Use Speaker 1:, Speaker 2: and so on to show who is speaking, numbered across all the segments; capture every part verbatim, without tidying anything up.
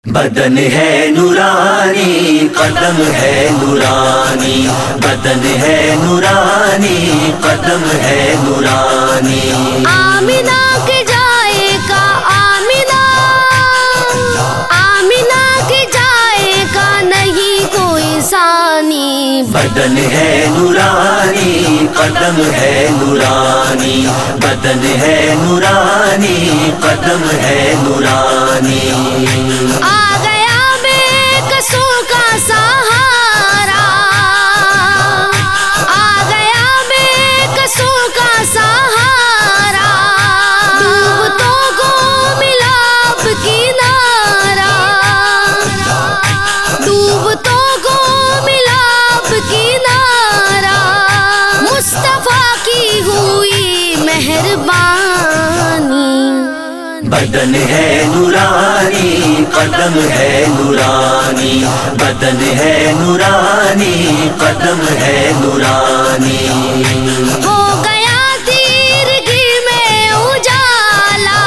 Speaker 1: بدن ہے نورانی قدم ہے نورانی، بدن ہے نورانی قدم ہے نورانی۔
Speaker 2: آمینہ کے جائے کا آمینہ، آمینہ کے جائے کا نہیں کوئی ثانی۔
Speaker 1: بدن ہے نورانی قدم ہے نورانی، بدن ہے نورانی قدم ہے نورانی۔
Speaker 2: آ گیا بے قصور کا سہارا، آ گیا بے قصور کا سہارا، ڈوبتوں کو ملا اب کنارہ، ڈوبتوں کو ملا اب کنارہ، مصطفیٰ کی ہوئی مہربانی۔
Speaker 1: بدن ہے نورانی قدم ہے نورانی، بدن ہے نورانی قدم ہے نورانی۔
Speaker 2: ہو گیا تیرگی میں اجالا،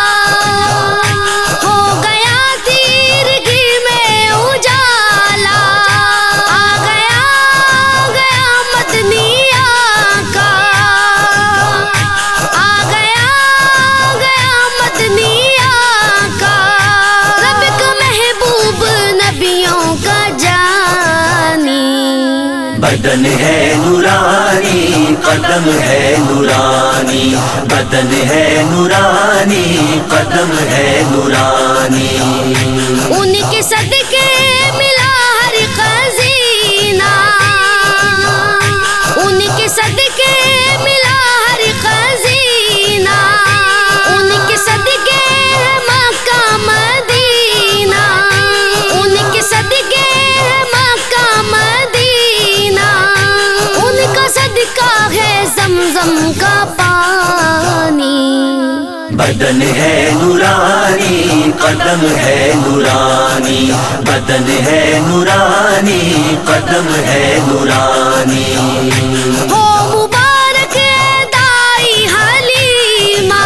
Speaker 2: ہو گیا تیرگی میں اجالا، آ گیا آ گیا مدنی آقا، آ گیا آ گیا مدنی آقا، رب کا محبوب نبیوں کا جانی۔
Speaker 1: بدن ہے نورانی قدم ہے نورانی، بدن ہے نورانی قدم ہے نورانی۔
Speaker 2: ان کے صدقے ملا ہر خزینہ، ان کے صدقے ملا ہر خزینہ، ان کے صدقے ہے مکہ مدینہ، ان کے صدقے ہے مکہ مدینہ، ان کا صدقہ ہے زمزم کا پانی۔
Speaker 1: بدن ہے نورانی قدم ہے نورانی، بدن ہے نورانی قدم ہے نورانی۔
Speaker 2: ہو مبارک اے دائی حلیمہ،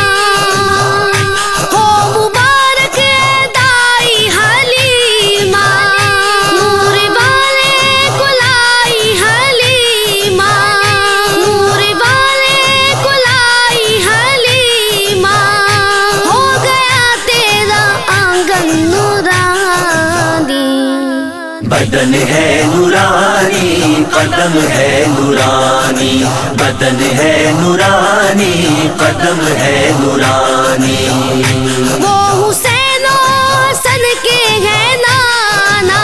Speaker 2: ہو مبارک اے دائی حلیمہ، نور والے کلائی حلیمہ، نور والے کلائی حلیمہ، ہو گیا تیرا آنگن نورانی۔
Speaker 1: بدن ہے نورانی قدم ہے نورانی، بدن ہے نورانی قدم ہے نورانی۔
Speaker 2: وہ حسین و حسن کے ہیں نانا،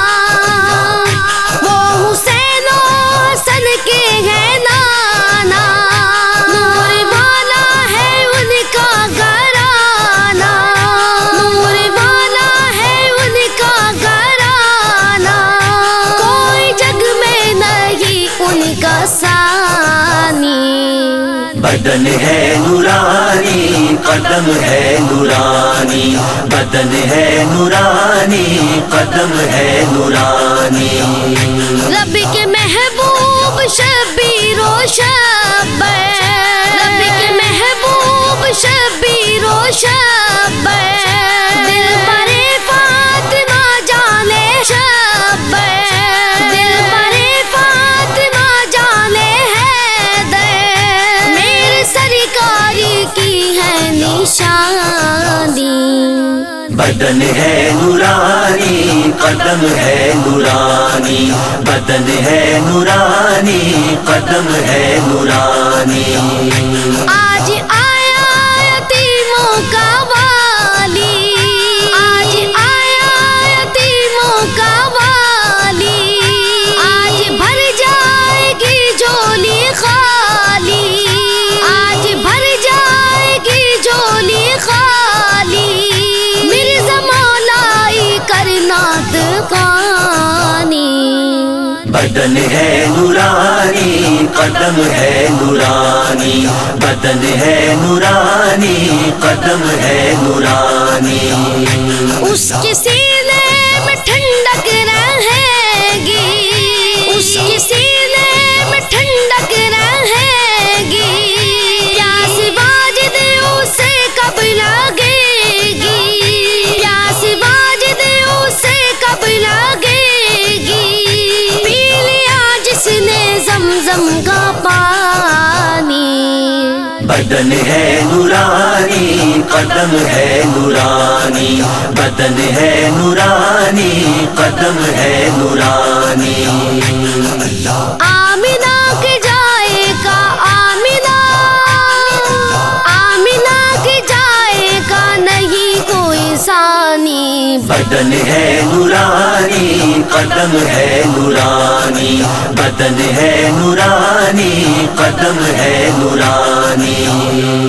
Speaker 2: وہ حسین و حسن کے ہیں نانا، نور والا ہے ان کا گھرانہ، نور والا ہے ان کا گھرانہ، کوئی جگ میں نہیں ان کا ثانی۔
Speaker 1: بدن ہے نورانی قدم ہے نورانی، بدن ہے نورانی قدم ہے نورانی۔
Speaker 2: رب کے محبوب شبیر و شبیر، رب کے محبوب شبیر و شبیر، دل برے فاطمہ جانے شبیر، دل برے فاطمہ جانے حیدر، میرے سرکاری کی ہے نشانی۔
Speaker 1: بدن ہے نورانی قدم ہے نورانی، بدن ہے نورانی قدم ہے نورانی۔
Speaker 2: آج آیا یتیموں کا والی، آج آیا یتیموں کا والی، آج بھر جائے گی جھولی خالی، آج بھر جائے گی جھولی خالی، مرزا مولائی کرنات قانی۔
Speaker 1: بدن ہے نورانی قدم ہے نورانی، بدن ہے نورانی قدم ہے نورانی۔
Speaker 2: اس کے سینے میں ٹھنڈک رہے گی، اس کے سینے میں ٹھنڈک رہے گی، پیاس واجد اسے کب لگے گی، پیاس واجد
Speaker 1: بدن ہے نورانی قدم ہے نورانی بدن ہے نورانی قدم ہے نورانی
Speaker 2: آمینہ کے جائے کا آمینہ آمینہ کے جائے کا نہیں کوئی ثانی
Speaker 1: بدن ہے نورانی قدم ہے نورانی بدن ہے نورانی قدم ہے نورانی